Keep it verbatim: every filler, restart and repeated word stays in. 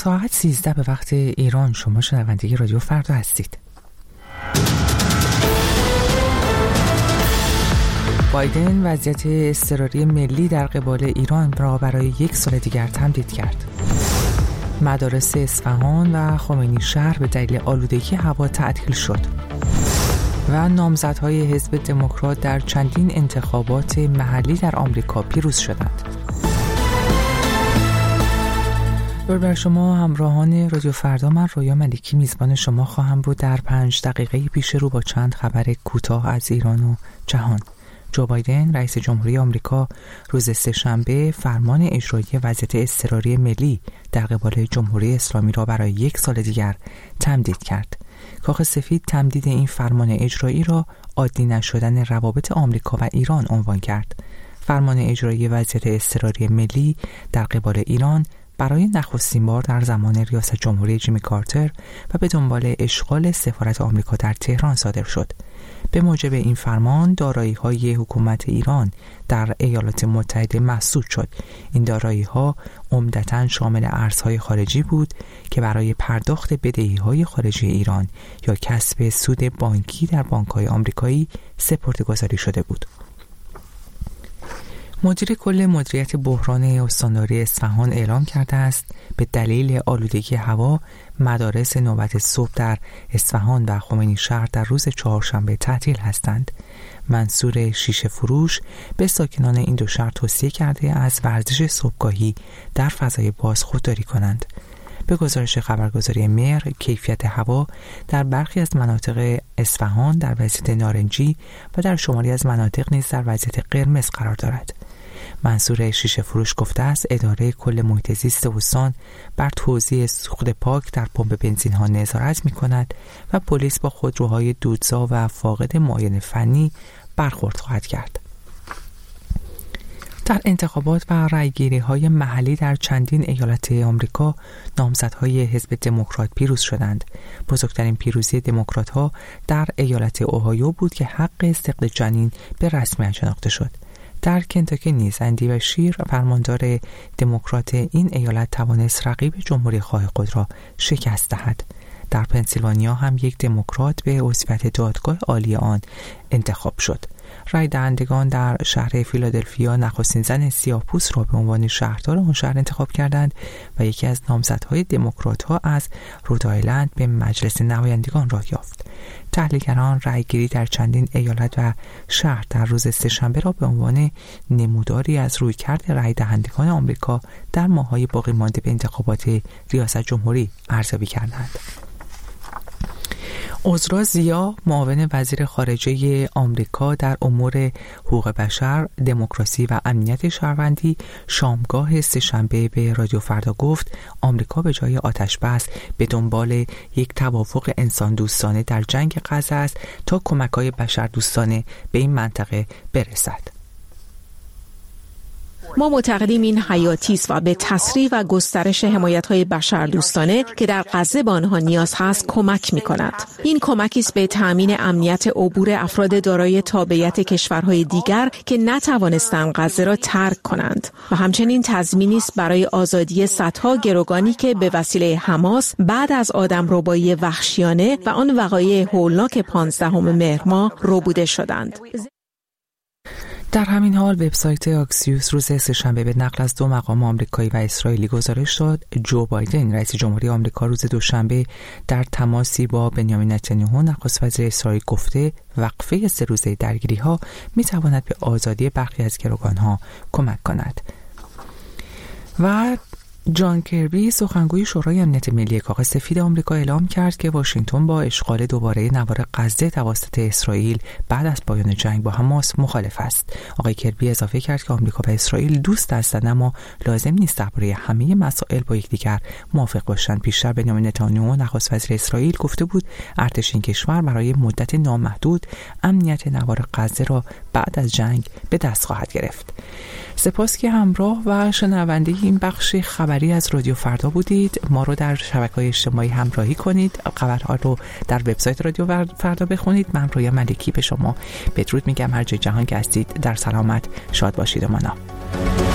ساعت سیزده به وقت ایران شما شنونده رادیو فردا هستید. بایدن وضعیت اضطراری ملی در قبال ایران را برای یک سال دیگر تمدید کرد. مدارس اصفهان و خمینی شهر به دلیل آلودگی هوا تعطیل شد. و نامزدهای حزب دموکرات در چندین انتخابات محلی در آمریکا پیروز شدند. درود بر شما همراهان رادیو فردا، من رویا ملکی میزبان شما خواهم بود در پنج دقیقه پیش رو با چند خبر کوتاه از ایران و جهان. جو بایدن رئیس جمهوری آمریکا روز سه‌شنبه فرمان اجرایی وضعیت اضطراری ملی در قبال جمهوری اسلامی را برای یک سال دیگر تمدید کرد. کاخ سفید تمدید این فرمان اجرایی را عادی نشدن روابط آمریکا و ایران عنوان کرد. فرمان اجرایی وضعیت اضطراری ملی در قبال ایران برای نخستین بار در زمان ریاست جمهوری جیمی کارتر و به دنبال اشغال سفارت آمریکا در تهران صادر شد. به موجب این فرمان دارایی‌های حکومت ایران در ایالات متحده مسدود شد. این دارایی‌ها عمدتاً شامل ارزهای خارجی بود که برای پرداخت بدهی‌های خارجی ایران یا کسب سود بانکی در بانک‌های آمریکایی سپرده‌گذاری شده بود. مدیر کل مدیریت بحران استانداری اصفهان اعلام کرده است به دلیل آلودگی هوا مدارس نوبت صبح در اصفهان و خمینی شهر در روز چهارشنبه تعطیل هستند. منصور شیشه فروش به ساکنان این دو شهر توصیه کرده از ورزش صبحگاهی در فضای باز خودداری کنند. به گزارش خبرگزاری مهر، کیفیت هوا در برخی از مناطق اصفهان در وضعیت نارنجی و در شماری از مناطق نیز در وضعیت قرمز قرار دارد. منصور شیشه فروش گفته است اداره کل محیط زیست استان بر توزیع سوخت پاک در پمپ بنزین ها نظارت می کند و پلیس با خودروهای دودزا و فاقد معاینه فنی برخورد خواهد کرد. در انتخابات و رأیگیری های محلی در چندین ایالت آمریکا نامزدهای حزب دموکرات پیروز شدند. بزرگترین پیروزی دموکرات ها در ایالت اوهایو بود که حق سقل جنین به رسمیت شناخته شد. در کنتاکی نیز اندی و شیر فرماندار دموکرات این ایالت توانست رقیب جمهوری خواه خود را شکست دهد. در پنسیلوانیا هم یک دموکرات به عضویت دادگاه عالی آن انتخاب شد. رای دهندگان در شهر فیلادلفیا نخستین زن سیاه‌پوست را به عنوان شهردار آن شهر انتخاب کردند و یکی از نامزدهای دموکرات‌ها از رودآیلند به مجلس نمایندگان راه یافت. تحلیلگران رایگیری در چندین ایالت و شهر در روز سه‌شنبه را به عنوان نموداری از رویکرد رای دهندگان آمریکا در ماه‌های باقی مانده به انتخابات ریاست جمهوری ارزیابی کردند. عذرا زیا، معاون وزیر خارجه آمریکا در امور حقوق بشر، دموکراسی و امنیت شهروندی، شامگاه سه‌شنبه به رادیو فردا گفت آمریکا به جای آتش بس به دنبال یک توافق انسان دوستانه در جنگ غزه است تا کمک‌های بشر دوستانه به این منطقه برسد. ما معتقدیم این حیاتی است و به تسریع و گسترش حمایت‌های بشردوستانه که در غزه به آنها نیاز هست کمک می‌کند. این کمکی است به تأمین امنیت عبور افراد دارای تابعیت کشورهای دیگر که نتوانستند غزه را ترک کنند و همچنین تضمینی است برای آزادی صدها گروگانی که به وسیله حماس بعد از آدمربایی وحشیانه و آن وقایع هولناک پانزدهم مهر ماه ربوده شدند. در همین حال وبسایت آکسیوس روز سه‌شنبه به نقل از دو مقام آمریکایی و اسرائیلی گزارش داد جو بایدن رئیس جمهوری آمریکا روز دوشنبه در تماسی با بنیامین نتانیاهو نخست وزیر اسرائیل گفته وقفه سه روزه درگیری‌ها می‌تواند به آزادی برخی از گروگان‌ها کمک کند. و جان کربی سخنگوی شورای امنیت ملی کاخ سفید آمریکا اعلام کرد که واشنگتن با اشغال دوباره نوار غزه توسط اسرائیل بعد از پایان جنگ با حماس مخالف است. آقای کربی اضافه کرد که آمریکا و اسرائیل دوست هستند اما لازم نیست درباره همه مسائل با یکدیگر موافق باشند. پیشتر بنیامین نتانیاهو نخست وزیر اسرائیل گفته بود ارتش این کشور برای مدت نامحدود امنیت نوار غزه را بعد از جنگ به دست خواهد گرفت. سپاس که همراه و شنونده این بخش خبری از رادیو فردا بودید. ما رو در شبکه‌های اجتماعی همراهی کنید. خبرها رو در وبسایت رادیو فردا بخونید. من رویا ملکی به شما بدرود میگم. هر جای جهان که هستید در سلامت شاد باشید و مانا.